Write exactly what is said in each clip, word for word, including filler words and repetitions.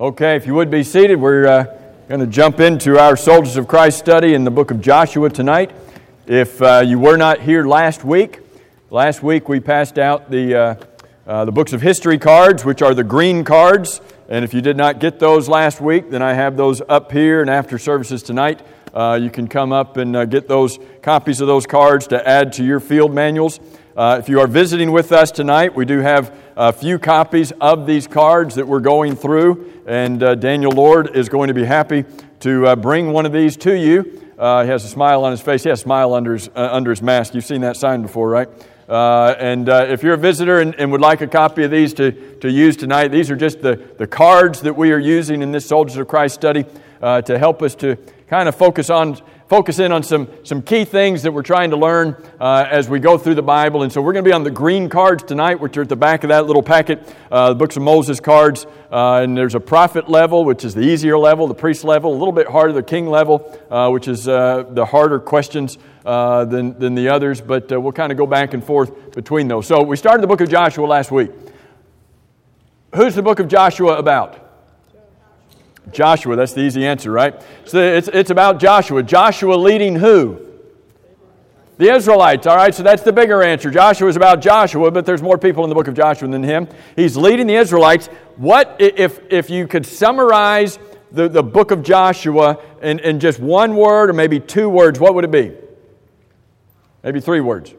Okay, if you would be seated, we're uh, going to jump into our Soldiers of Christ study in the book of Joshua tonight. If uh, you were not here last week, last week we passed out the uh, uh, the books of history cards, which are the green cards. And if you did not get those last week, then I have those up here, and after services tonight, uh, you can come up and uh, get those copies of those cards to add to your field manuals. Uh, if you are visiting with us tonight, we do have a few copies of these cards that we're going through, and uh, Daniel Lord is going to be happy to uh, bring one of these to you. Uh, he has a smile on his face. He has a smile under his, uh, under his mask. You've seen that sign before, right? Uh, and uh, if you're a visitor and, and would like a copy of these to, to use tonight, these are just the, the cards that we are using in this Soldiers of Christ study uh, to help us to kind of focus on focus in on some, some key things that we're trying to learn uh, as we go through the Bible. And so we're going to be on the green cards tonight, which are at the back of that little packet, uh, the Books of Moses cards. Uh, and there's a prophet level, which is the easier level, the priest level, a little bit harder, the king level, uh, which is uh, the harder questions uh, than, than the others. But uh, we'll kind of go back and forth between those. So we started the book of Joshua last week. Who's the book of Joshua about? Joshua, that's the easy answer, right? So it's it's about Joshua. Joshua leading who? The Israelites, all right? So that's the bigger answer. Joshua is about Joshua, but there's more people in the book of Joshua than him. He's leading the Israelites. What, if if you could summarize the, the book of Joshua in, in just one word or maybe two words, what would it be? Maybe three words.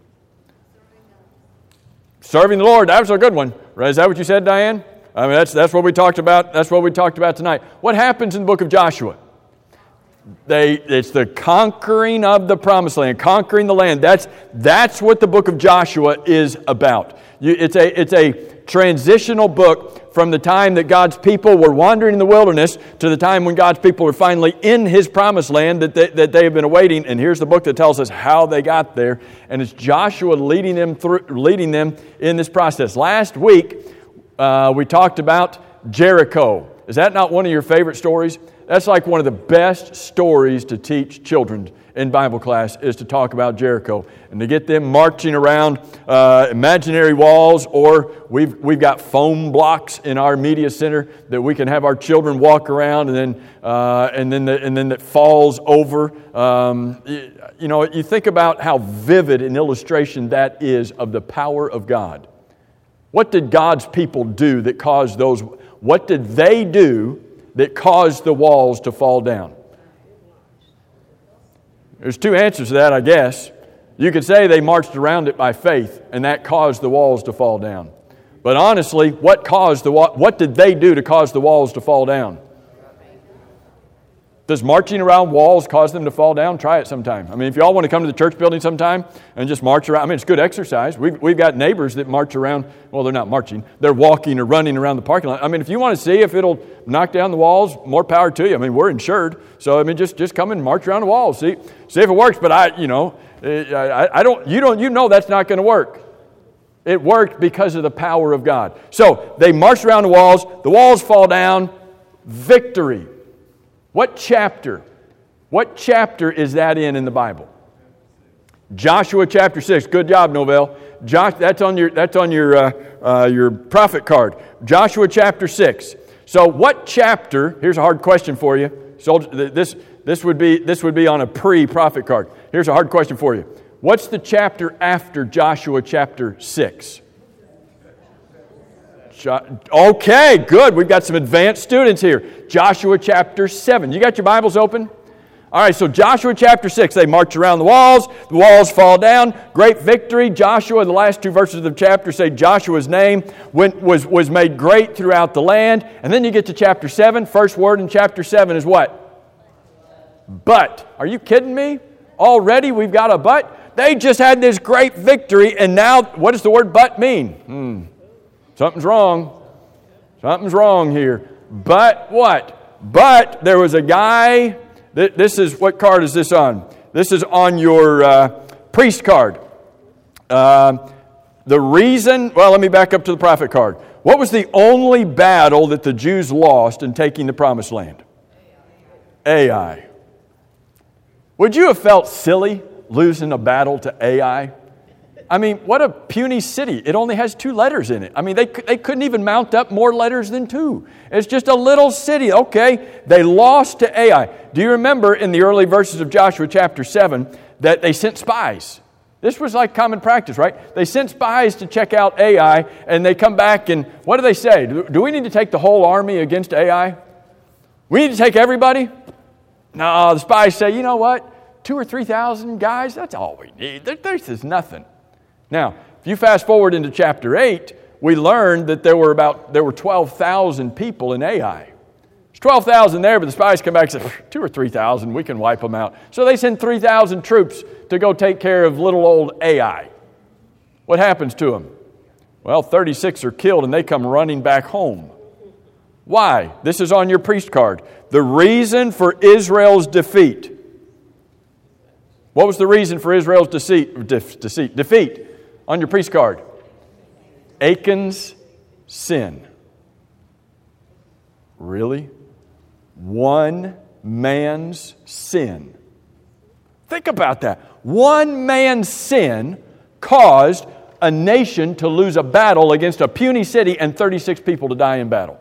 Serving the Lord, that was a good one. Is that what you said, Diane? I mean, that's that's what we talked about. That's what we talked about tonight. What happens in the book of Joshua? They it's the conquering of the promised land, conquering the land. That's that's what the book of Joshua is about. You, it's a it's a transitional book from the time that God's people were wandering in the wilderness to the time when God's people are finally in His promised land that they, that they have been awaiting. And here's the book that tells us how they got there. And it's Joshua leading them through, leading them in this process. Last week, Uh, we talked about Jericho. Is that not one of your favorite stories? That's like one of the best stories to teach children in Bible class, is to talk about Jericho and to get them marching around uh, imaginary walls, or we've we've got foam blocks in our media center that we can have our children walk around, and then uh, and then the, and then it falls over. Um, you, you know, you think about how vivid an illustration that is of the power of God. What did God's people do that caused those? What did they do that caused the walls to fall down? There's two answers to that, I guess. You could say they marched around it by faith, and that caused the walls to fall down. But honestly, what caused the what did they do to cause the walls to fall down? Does marching around walls cause them to fall down? Try it sometime. I mean, if y'all want to come to the church building sometime and just march around, I mean, it's good exercise. We've, we've got neighbors that march around. Well, they're not marching. They're walking or running around the parking lot. I mean, if you want to see if it'll knock down the walls, more power to you. I mean, we're insured. So, I mean, just, just come and march around the walls. See, see if it works. But I, you know, I, I don't, you don't, you know that's not going to work. It worked because of the power of God. So, they marched around the walls. The walls fall down. Victory. What chapter? What chapter is that in in the Bible? Joshua chapter six. Good job, Novell. Josh, that's on your that's on your uh, uh, your prophet card. Joshua chapter six. So, what chapter? Here's a hard question for you. So this this would be this would be on a pre-prophet card. Here's a hard question for you. What's the chapter after Joshua chapter six? Okay, good. We've got some advanced students here. Joshua chapter seven. You got your Bibles open? All right, so Joshua chapter six. They march around the walls. The walls fall down. Great victory. Joshua, the last two verses of the chapter say Joshua's name went, was, was made great throughout the land. And then you get to chapter seven. First word in chapter seven is what? But. Are you kidding me? Already we've got a but? They just had this great victory, and now what does the word but mean? Hmm. Something's wrong. Something's wrong here. But what? But there was a guy. Th- this is, what card is this on? This is on your uh, priest card. Uh, the reason, well, let me back up to the prophet card. What was the only battle that the Jews lost in taking the promised land? Ai. Would you have felt silly losing a battle to Ai? I mean, what a puny city. It only has two letters in it. I mean, they, they couldn't even mount up more letters than two. It's just a little city. Okay, they lost to Ai. Do you remember in the early verses of Joshua chapter seven that they sent spies? This was like common practice, right? They sent spies to check out Ai, and they come back, and what do they say? Do, do we need to take the whole army against Ai? We need to take everybody? No, the spies say, you know what? Two or three thousand guys, that's all we need. There, this is nothing. Now, if you fast forward into chapter eight, we learned that there were about there were twelve thousand people in Ai. There's twelve thousand there, but the spies come back and say, two or three thousand, we can wipe them out. So they send three thousand troops to go take care of little old Ai. What happens to them? Well, thirty-six are killed, and they come running back home. Why? This is on your priest card. The reason for Israel's defeat. What was the reason for Israel's deceit, de- deceit, defeat on your priest card? Achan's sin. Really? One man's sin. Think about that. One man's sin caused a nation to lose a battle against a puny city and thirty-six people to die in battle.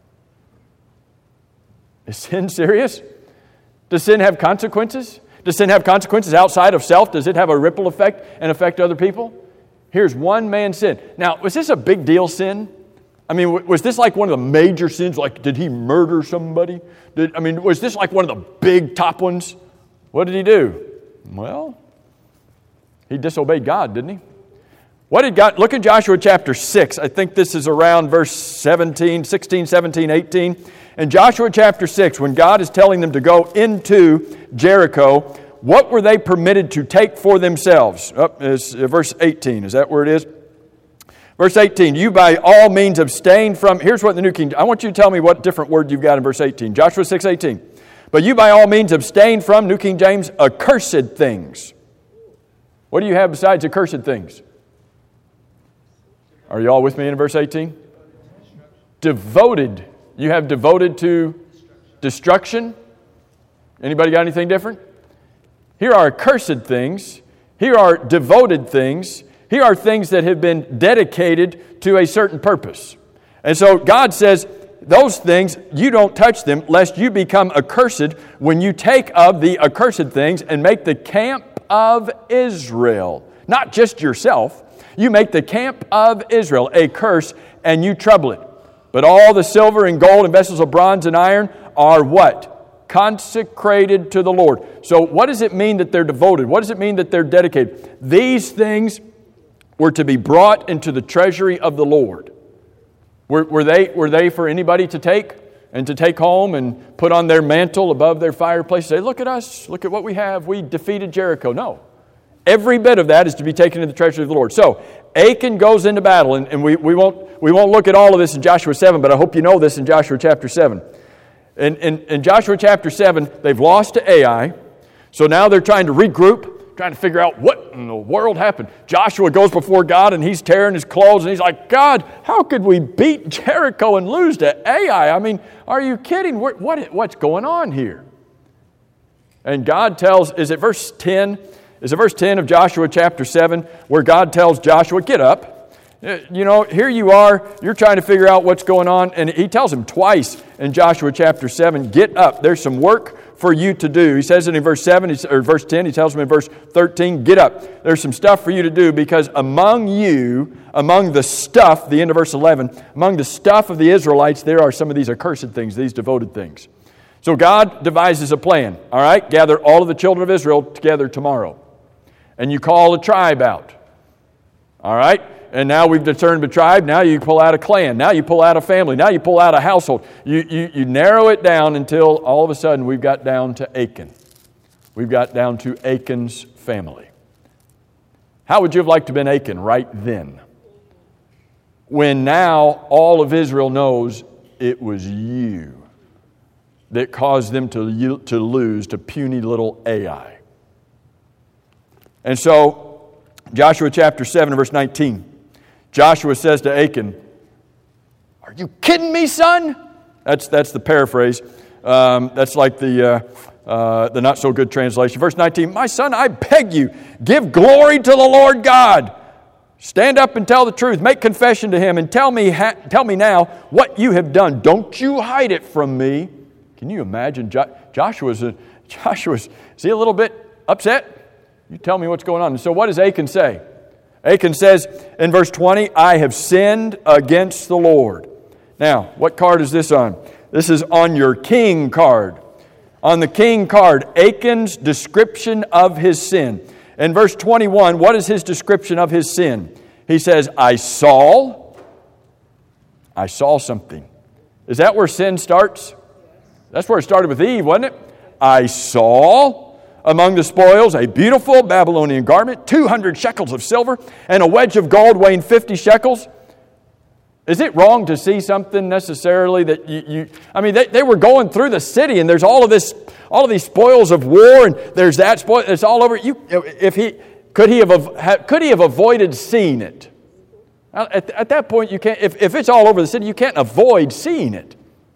Is sin serious? Does sin have consequences? Does sin have consequences outside of self? Does it have a ripple effect and affect other people? Here's one man's sin. Now, was this a big deal sin? I mean, was this like one of the major sins? Like, did he murder somebody? Did, I mean, was this like one of the big top ones? What did he do? Well, he disobeyed God, didn't he? What did God, look at Joshua chapter six. I think this is around verse seventeen, sixteen, seventeen, eighteen. In Joshua chapter six, when God is telling them to go into Jericho, what were they permitted to take for themselves? Oh, it's verse eighteen. Is that where it is? Verse eighteen, you by all means abstain from, here's what the New King, I want you to tell me what different word you've got in verse eighteen. Joshua six eighteen. But you by all means abstain from, New King James, accursed things. What do you have besides accursed things? Are you all with me in verse eighteen? Devoted. You have devoted to destruction. Anybody got anything different? Here are accursed things. Here are devoted things. Here are things that have been dedicated to a certain purpose. And so God says, those things, you don't touch them, lest you become accursed when you take of the accursed things and make the camp of Israel. Not just yourself. You make the camp of Israel a curse and you trouble it. But all the silver and gold and vessels of bronze and iron are what? Consecrated to the Lord. So what does it mean that they're devoted? What does it mean that they're dedicated? These things were to be brought into the treasury of the Lord. Were, were they, were they for anybody to take and to take home and put on their mantle above their fireplace and say, look at us, look at what we have, we defeated Jericho? No. Every bit of that is to be taken to the treasury of the Lord. So Achan goes into battle, and, and we, we, won't, we won't look at all of this in Joshua seven, but I hope you know this in Joshua chapter seven. In, in, in Joshua chapter seven, they've lost to Ai, so now they're trying to regroup, trying to figure out what in the world happened. Joshua goes before God, and he's tearing his clothes, and he's like, God, how could we beat Jericho and lose to Ai? I mean, are you kidding? What, what, what's going on here? And God tells, is it verse ten? Is it verse ten of Joshua chapter seven where God tells Joshua, get up. You know, here you are, you're trying to figure out what's going on. And he tells him twice in Joshua chapter seven, get up. There's some work for you to do. He says it in verse seven, or verse ten. He tells him in verse thirteen, get up. There's some stuff for you to do because among you, among the stuff, the end of verse eleven, among the stuff of the Israelites, there are some of these accursed things, these devoted things. So God devises a plan. All right, gather all of the children of Israel together tomorrow. And you call a tribe out. All right? And now we've determined a tribe. Now you pull out a clan. Now you pull out a family. Now you pull out a household. You, you, you narrow it down until all of a sudden we've got down to Achan. We've got down to Achan's family. How would you have liked to have been Achan right then? When now all of Israel knows it was you that caused them to, to lose to puny little Ai. And so, Joshua chapter seven, verse nineteen, Joshua says to Achan, are you kidding me, son? That's that's the paraphrase. Um, that's like the uh, uh, the not so good translation. Verse nineteen, my son, I beg you, give glory to the Lord God. Stand up and tell the truth. Make confession to him and tell me, ha- tell me now what you have done. Don't you hide it from me. Can you imagine? Jo- Joshua's, a, Joshua's, is he a little bit upset? You tell me what's going on. And so what does Achan say? Achan says in verse twenty, I have sinned against the Lord. Now, what card is this on? This is on your king card. On the king card, Achan's description of his sin. In verse twenty-one, what is his description of his sin? He says, I saw, I saw something. Is that where sin starts? That's where it started with Eve, wasn't it? I saw among the spoils a beautiful Babylonian garment, two hundred shekels of silver, and a wedge of gold weighing fifty shekels. Is it wrong to see something necessarily that you, you I mean, they, they were going through the city and there's all of this, all of these spoils of war and there's that spoil, it's all over. You, if he, could he have, could he have avoided seeing it? At, at that point, you can't, if, if it's all over the city, you can't avoid seeing it.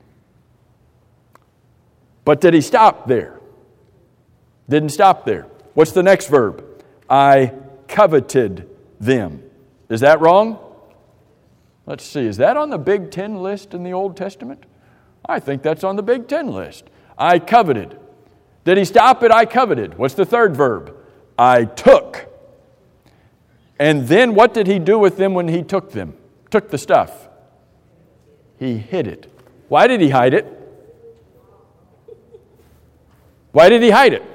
But did he stop there? Didn't stop there. What's the next verb? I coveted them. Is that wrong? Let's see, is that on the Big Ten list in the Old Testament? I think that's on the Big Ten list. I coveted. Did he stop at I coveted? What's the third verb? I took. And then what did he do with them when he took them? Took the stuff. He hid it. Why did he hide it? Why did he hide it?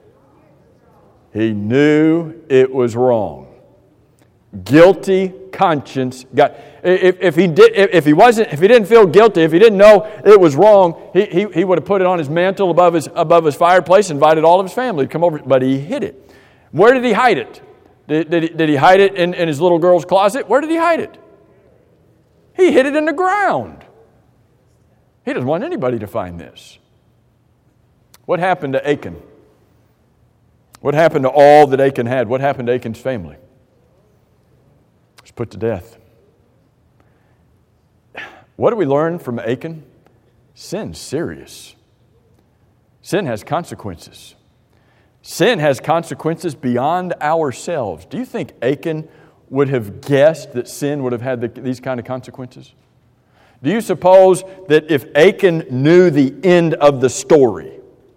He knew it was wrong. Guilty conscience. Got, if, if he did, if he wasn't, if he didn't feel guilty, if he didn't know it was wrong, he, he, he would have put it on his mantle above his above his fireplace, invited all of his family to come over. But he hid it. Where did he hide it? Did, did, he, did he hide it in, in his little girl's closet? Where did he hide it? He hid it in the ground. He doesn't want anybody to find this. What happened to Achan? What happened to all that Achan had? What happened to Achan's family? He was put to death. What do we learn from Achan? Sin's serious. Sin has consequences. Sin has consequences beyond ourselves. Do you think Achan would have guessed that sin would have had the, these kind of consequences? Do you suppose that if Achan knew the end of the story,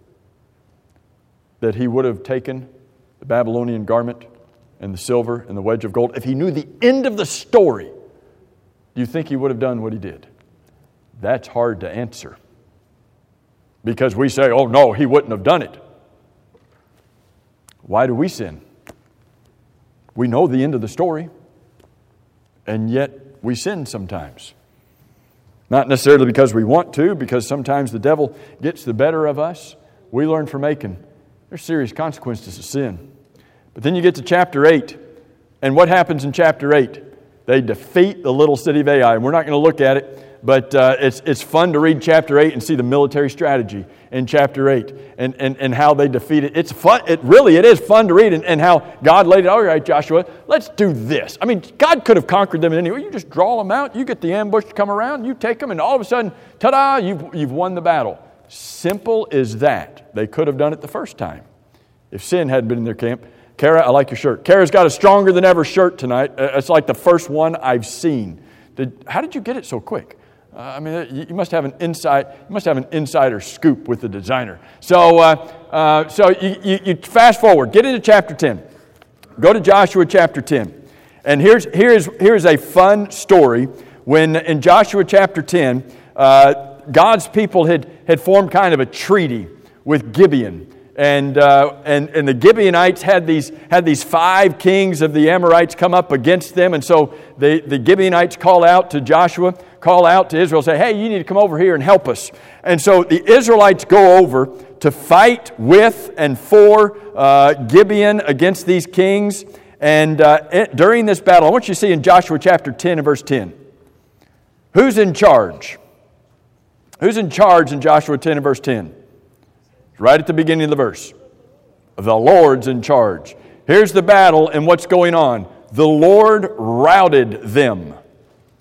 that he would have taken the Babylonian garment and the silver and the wedge of gold? If he knew the end of the story, do you think he would have done what he did? That's hard to answer. Because we say, oh no, he wouldn't have done it. Why do we sin? We know the end of the story, and yet we sin sometimes. Not necessarily because we want to, because sometimes the devil gets the better of us. We learn from Achan, there's serious consequences to sin. But then you get to chapter eight, and what happens in chapter eight? They defeat the little city of Ai. And we're not going to look at it, but uh, it's it's fun to read chapter eight and see the military strategy in chapter eight and, and, and how they defeat it. It's fun. It really, it is fun to read and, and how God laid it, all right, Joshua, let's do this. I mean, God could have conquered them in any way. You just draw them out, you get the ambush to come around, you take them, and all of a sudden, ta-da, you've, you've won the battle. Simple as that. They could have done it the first time if sin hadn't been in their camp. Kara, I like your shirt. Kara's got a stronger than ever shirt tonight. It's like the first one I've seen. Did, how did you get it so quick? Uh, I mean, you must have an inside. You must have an insider scoop with the designer. So, uh, uh, so you, you, you fast forward. Get into chapter ten. Go to Joshua chapter ten, and here's here's here's a fun story. When in Joshua chapter ten, uh, God's people had had formed kind of a treaty with Gibeon. And, uh, and and the Gibeonites had these had these five kings of the Amorites come up against them, and so the, the Gibeonites call out to Joshua, call out to Israel, say, "Hey, you need to come over here and help us." And so the Israelites go over to fight with and for uh, Gibeon against these kings. And uh, it, during this battle, I want you to see in Joshua chapter ten and verse ten, who's in charge? Who's in charge in Joshua ten and verse ten? Right at the beginning of the verse. The Lord's in charge. Here's the battle and what's going on. The Lord routed them.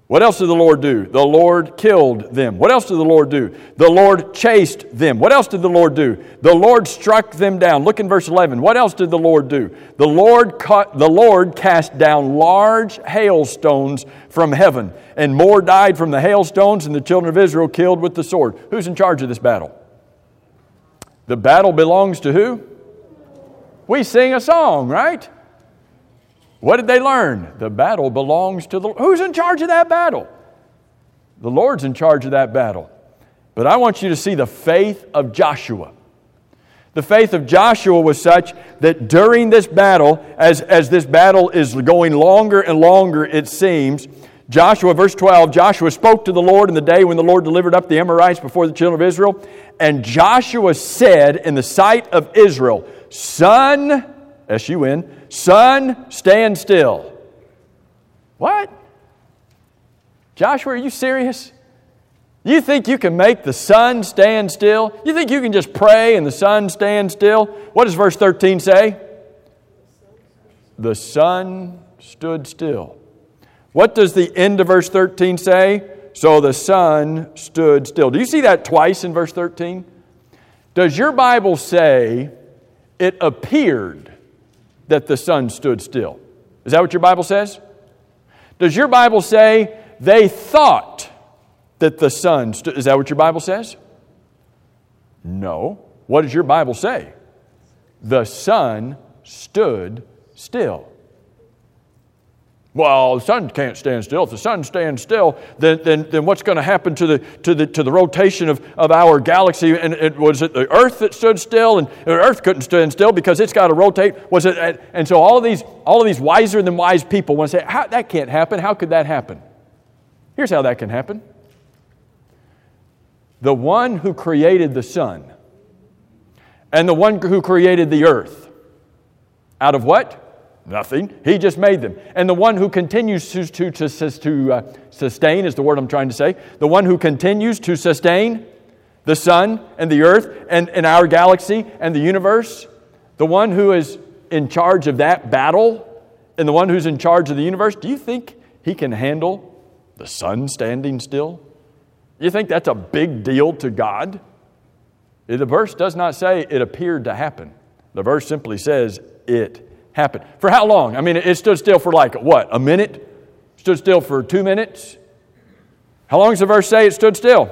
What else did the Lord do? The Lord killed them. What else did the Lord do? The Lord chased them. What else did the Lord do? The Lord struck them down. Look in verse eleven. What else did the Lord do? The Lord cut, the Lord cast down large hailstones from heaven, and more died from the hailstones than the children of Israel killed with the sword. Who's in charge of this battle? The battle belongs to who? We sing a song, right? What did they learn? The battle belongs to the... Who's in charge of that battle? The Lord's in charge of that battle. But I want you to see the faith of Joshua. The faith of Joshua was such that during this battle, as, as this battle is going longer and longer, it seems, Joshua, verse twelve, Joshua spoke to the Lord in the day when the Lord delivered up the Amorites before the children of Israel. And Joshua said in the sight of Israel, Sun, S U N, sun, stand still. What? Joshua, are you serious? You think you can make the sun stand still? You think you can just pray and the sun stand still? What does verse thirteen say? The sun stood still. What does the end of verse thirteen say? So the sun stood still. Do you see that twice in verse thirteen? Does your Bible say it appeared that the sun stood still? Is that what your Bible says? Does your Bible say they thought that the sun stood? Is that what your Bible says? No. What does your Bible say? The sun stood still. Well, the sun can't stand still. If the sun stands still, then, then, then what's going to happen to the to the to the rotation of, of our galaxy? And it, was it the Earth that stood still, and the Earth couldn't stand still because it's got to rotate? Was it? And so all of these all of these wiser than wise people want to say, how, that can't happen. How could that happen? Here's how that can happen. The one who created the sun and the one who created the earth, out of what? Nothing. He just made them. And the one who continues to, to, to, to uh, sustain is the word I'm trying to say. The one who continues to sustain the sun and the earth and, and our galaxy and the universe. The one who is in charge of that battle and the one who's in charge of the universe. Do you think he can handle the sun standing still? You think that's a big deal to God? The verse does not say it appeared to happen. The verse simply says it happened. For how long? I mean, it stood still for like, what, a minute? Stood still for two minutes? How long does the verse say it stood still?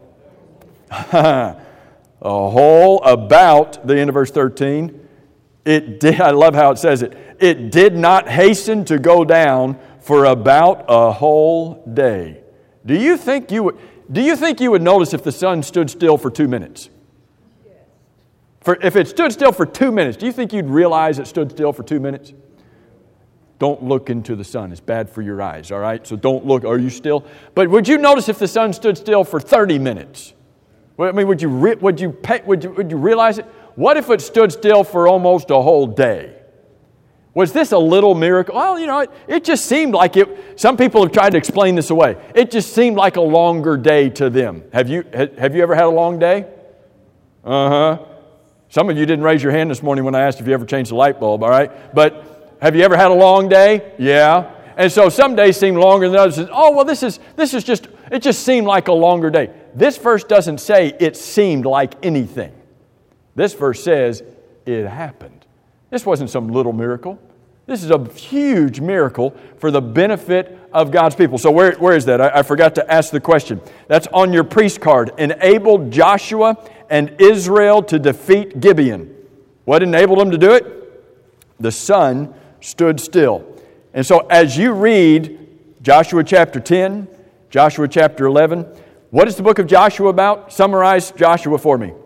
A whole about the end of verse thirteen. It did, I love how it says it. It did not hasten to go down for about a whole day. Do you think you would, do you think you would notice if the sun stood still for two minutes? For if it stood still for two minutes, do you think you'd realize it stood still for two minutes? Don't look into the sun. It's bad for your eyes, all right? So don't look. Are you still? But would you notice if the sun stood still for thirty minutes? I mean, would you, re- would you, pay, would you, would you realize it? What if it stood still for almost a whole day? Was this a little miracle? Well, you know, it, it just seemed like it. Some people have tried to explain this away. It just seemed like a longer day to them. Have you, have you ever had a long day? Uh-huh. Some of you didn't raise your hand this morning when I asked if you ever changed the light bulb, all right? But have you ever had a long day? Yeah. And so some days seem longer than others. Oh, well, this is this is just, it just seemed like a longer day. This verse doesn't say it seemed like anything. This verse says it happened. This wasn't some little miracle. This is a huge miracle for the benefit of God's people. So where, where is that? I, I forgot to ask the question. That's on your priest card. Enabled Joshua and Israel to defeat Gibeon. What enabled them to do it? The sun stood still. And so as you read Joshua chapter ten, Joshua chapter eleven, what is the book of Joshua about? Summarize Joshua for me.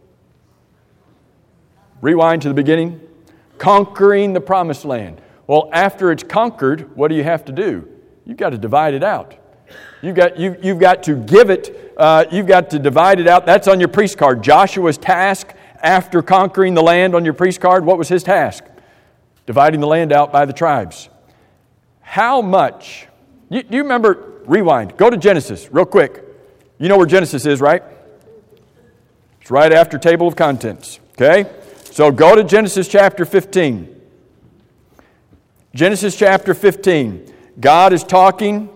Rewind to the beginning. Conquering the promised land. Well, after it's conquered, what do you have to do? You've got to divide it out. You've got, you, you've got to give it, uh, you've got to divide it out. That's on your priest card. Joshua's task after conquering the land on your priest card, what was his task? Dividing the land out by the tribes. How much, you, do you remember, rewind, go to Genesis real quick. You know where Genesis is, right? It's right after table of contents, okay? So go to Genesis chapter fifteen. Genesis chapter fifteen. God is talking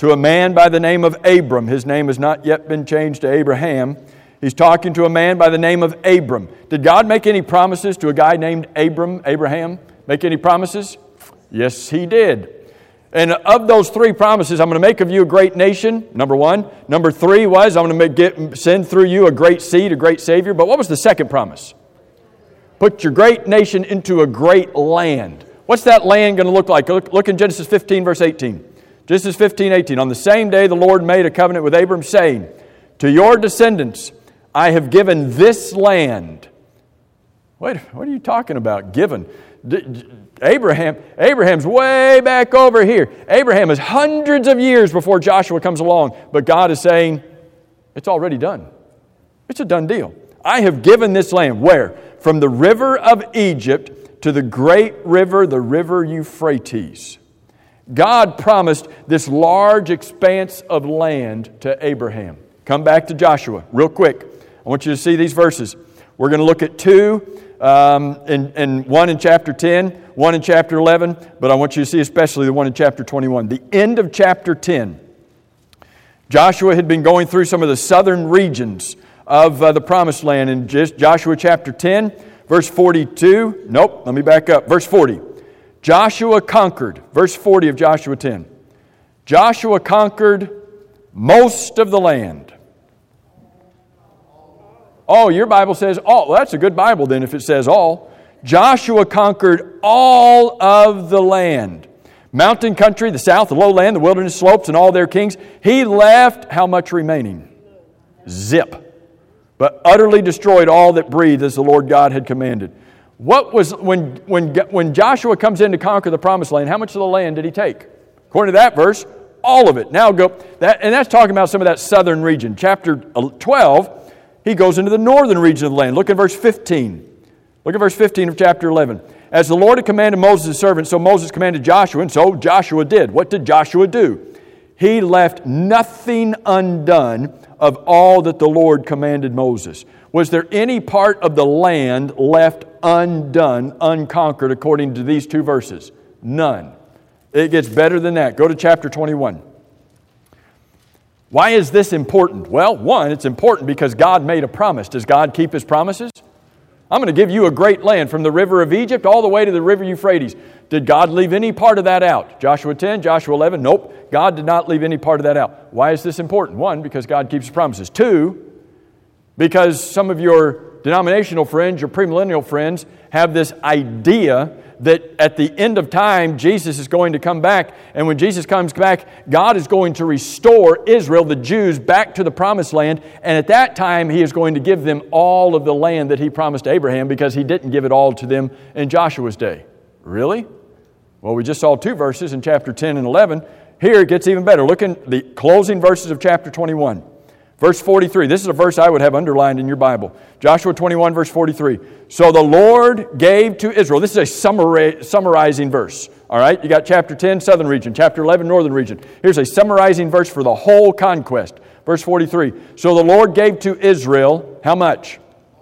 to a man by the name of Abram. His name has not yet been changed to Abraham. He's talking to a man by the name of Abram. Did God make any promises to a guy named Abram, Abraham? Make any promises? Yes, He did. And of those three promises, I'm going to make of you a great nation, number one. Number three was, I'm going to make, get, send through you a great seed, a great Savior. But what was the second promise? Put your great nation into a great land. What's that land going to look like? Look, look in Genesis fifteen, verse eighteen. Genesis fifteen, eighteen. On the same day the Lord made a covenant with Abram, saying, to your descendants I have given this land. Wait, what are you talking about? Given? Abraham, Abraham's way back over here. Abraham is hundreds of years before Joshua comes along. But God is saying, it's already done. It's a done deal. I have given this land. Where? From the river of Egypt to the great river, the river Euphrates. God promised this large expanse of land to Abraham. Come back to Joshua real quick. I want you to see these verses. We're going to look at two. Um, and, and one in chapter ten, one in chapter eleven, but I want you to see especially the one in chapter twenty-one. The end of chapter ten. Joshua had been going through some of the southern regions of uh, the Promised Land. In Joshua chapter ten, verse forty-two, nope, let me back up. Verse forty. Joshua conquered, verse forty of Joshua ten. Joshua conquered most of the land. Oh, your Bible says all. Well, that's a good Bible then if it says all. Joshua conquered all of the land. Mountain country, the south, the lowland, the wilderness slopes, and all their kings. He left how much remaining? Zip. But utterly destroyed all that breathed as the Lord God had commanded. What was, when, when, when Joshua comes in to conquer the Promised Land, how much of the land did he take? According to that verse, all of it. Now go, that, and that's talking about some of that southern region. Chapter twelve, he goes into the northern region of the land. Look at verse fifteen. Look at verse fifteen of chapter eleven. As the Lord had commanded Moses his servant, so Moses commanded Joshua, and so Joshua did. What did Joshua do? He left nothing undone of all that the Lord commanded Moses. Was there any part of the land left undone, unconquered, according to these two verses? None. It gets better than that. Go to chapter twenty-one. Why is this important? Well, one, it's important because God made a promise. Does God keep His promises? I'm going to give you a great land from the river of Egypt all the way to the river Euphrates. Did God leave any part of that out? Joshua ten, Joshua eleven, nope. God did not leave any part of that out. Why is this important? One, because God keeps His promises. Two, because some of your denominational friends, your premillennial friends, have this idea that at the end of time, Jesus is going to come back. And when Jesus comes back, God is going to restore Israel, the Jews, back to the Promised Land. And at that time, He is going to give them all of the land that He promised Abraham because He didn't give it all to them in Joshua's day. Really? Well, we just saw two verses in chapter ten and eleven. Here it gets even better. Look in the closing verses of chapter twenty-one. Verse forty-three. This is a verse I would have underlined in your Bible. Joshua twenty-one, verse forty-three. So the Lord gave to Israel. This is a summary, summarizing verse. All right? You got chapter ten, southern region. Chapter eleven, northern region. Here's a summarizing verse for the whole conquest. Verse forty-three. So the Lord gave to Israel, how much?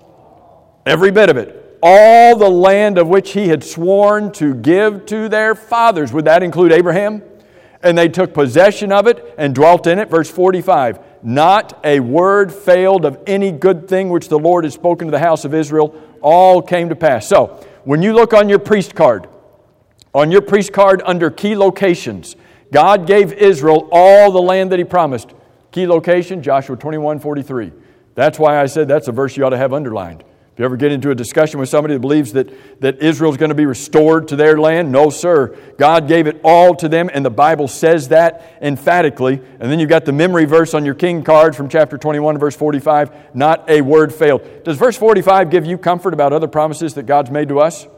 Every bit of it. All the land of which He had sworn to give to their fathers. Would that include Abraham? And they took possession of it and dwelt in it. Verse forty-five. Not a word failed of any good thing which the Lord had spoken to the house of Israel. All came to pass. So, when you look on your priest card, on your priest card under key locations, God gave Israel all the land that He promised. Key location, Joshua twenty-one, forty-three. That's why I said that's a verse you ought to have underlined. If you ever get into a discussion with somebody that believes that, that Israel's going to be restored to their land, no, sir. God gave it all to them, and the Bible says that emphatically. And then you've got the memory verse on your king card from chapter twenty-one, verse forty-five. Not a word failed. Does verse forty-five give you comfort about other promises that God's made to us?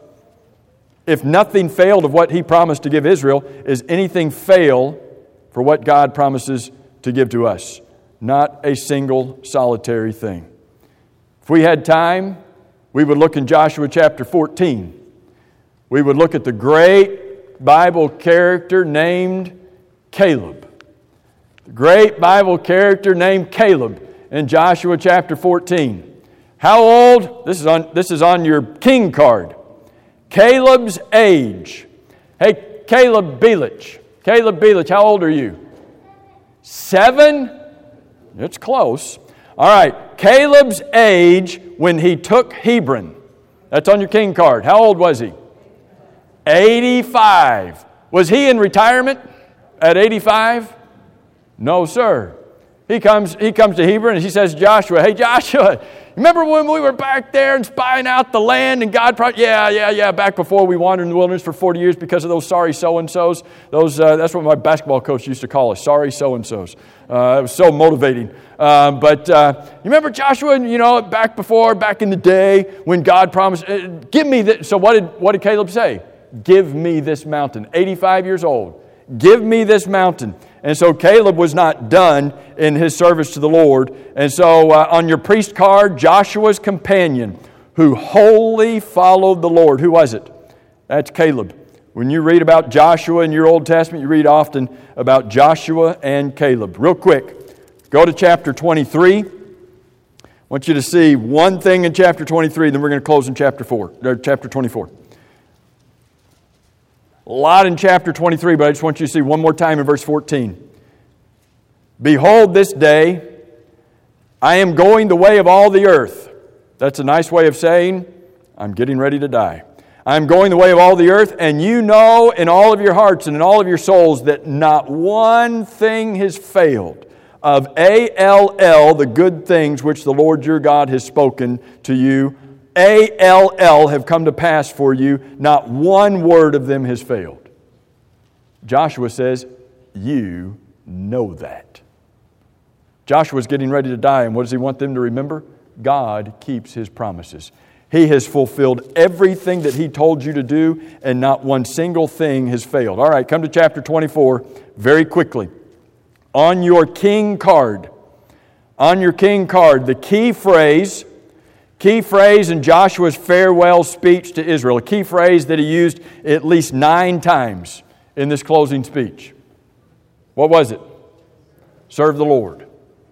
If nothing failed of what He promised to give Israel, is anything fail for what God promises to give to us? Not a single solitary thing. If we had time, we would look in Joshua chapter fourteen. We would look at the great Bible character named Caleb. The great Bible character named Caleb in Joshua chapter fourteen. How old? This is on, this is on your king card. Caleb's age. Hey, Caleb Belich. Caleb Belich, how old are you? Seven? It's close. All right, Caleb's age when he took Hebron. That's on your king card. How old was he? eighty-five. Was he in retirement at eighty-five? No, sir. He comes, he comes to Hebron and he says to Joshua, hey, Joshua, remember when we were back there and spying out the land and God, pro- yeah, yeah, yeah, back before we wandered in the wilderness for forty years because of those sorry so-and-sos. Those, uh, that's what my basketball coach used to call us, sorry so-and-sos. Uh, it was so motivating. Uh, but uh, you remember Joshua, you know, back before, back in the day when God promised, uh, give me this. So what did, what did Caleb say? Give me this mountain. eighty-five years old. Give me this mountain. And so Caleb was not done in his service to the Lord. And so uh, on your priest card, Joshua's companion who wholly followed the Lord. Who was it? That's Caleb. When you read about Joshua in your Old Testament, you read often about Joshua and Caleb. Real quick, go to chapter twenty-three. I want you to see one thing in chapter twenty-three, then we're going to close in chapter four, or chapter twenty-four. A lot in chapter twenty-three, but I just want you to see one more time in verse fourteen. Behold, this day I am going the way of all the earth. That's a nice way of saying I'm getting ready to die. I am going the way of all the earth, and you know in all of your hearts and in all of your souls that not one thing has failed of A L L, the good things which the Lord your God has spoken to you. A L L have come to pass for you. Not one word of them has failed. Joshua says, you know that. Joshua's getting ready to die, and what does he want them to remember? God keeps His promises. He has fulfilled everything that He told you to do, and not one single thing has failed. All right, come to chapter twenty-four very quickly. On your king card, on your king card, the key phrase... Key phrase in Joshua's farewell speech to Israel, a key phrase that he used at least nine times in this closing speech. What was it? Serve the Lord.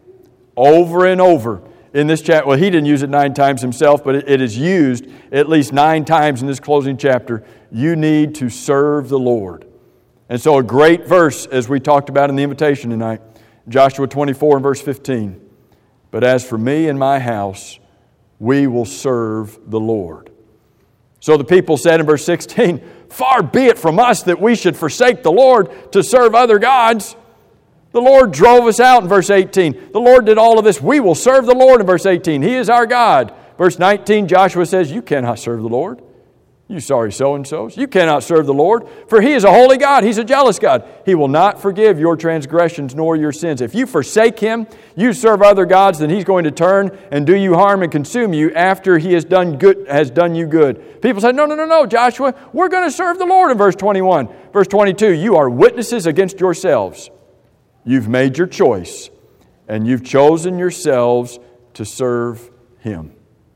Over and over in this chapter. Well, he didn't use it nine times himself, but it is used at least nine times in this closing chapter. You need to serve the Lord. And so a great verse, as we talked about in the invitation tonight, Joshua twenty-four and verse fifteen. But as for me and my house, we will serve the Lord. So the people said in verse sixteen, far be it from us that we should forsake the Lord to serve other gods. The Lord drove us out in verse eighteen. The Lord did all of this. We will serve the Lord in verse eighteen. He is our God. Verse nineteen, Joshua says, you cannot serve the Lord. You sorry so-and-sos. You cannot serve the Lord, for He is a holy God. He's a jealous God. He will not forgive your transgressions nor your sins. If you forsake Him, you serve other gods, then He's going to turn and do you harm and consume you after He has done good, has done you good. People said, no, no, no, no, Joshua, we're going to serve the Lord in verse twenty-one. Verse twenty-two, you are witnesses against yourselves. You've made your choice, and you've chosen yourselves to serve Him.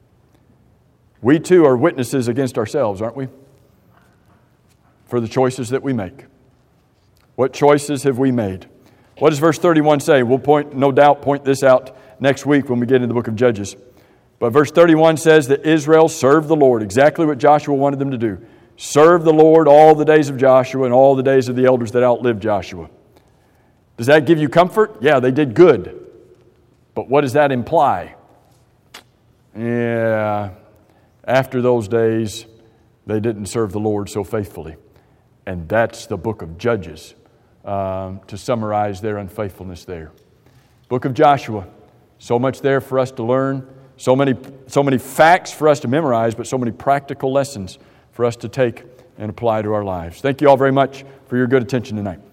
We too are witnesses against ourselves, aren't we? For the choices that we make. What choices have we made? What does verse thirty-one say? We'll point, no doubt point this out next week when we get into the book of Judges. But verse thirty-one says that Israel served the Lord, exactly what Joshua wanted them to do. Serve the Lord all the days of Joshua and all the days of the elders that outlived Joshua. Does that give you comfort? Yeah, they did good. But what does that imply? Yeah... After those days, they didn't serve the Lord so faithfully. And that's the book of Judges, um, to summarize their unfaithfulness there. Book of Joshua, so much there for us to learn, so many, so many facts for us to memorize, but so many practical lessons for us to take and apply to our lives. Thank you all very much for your good attention tonight.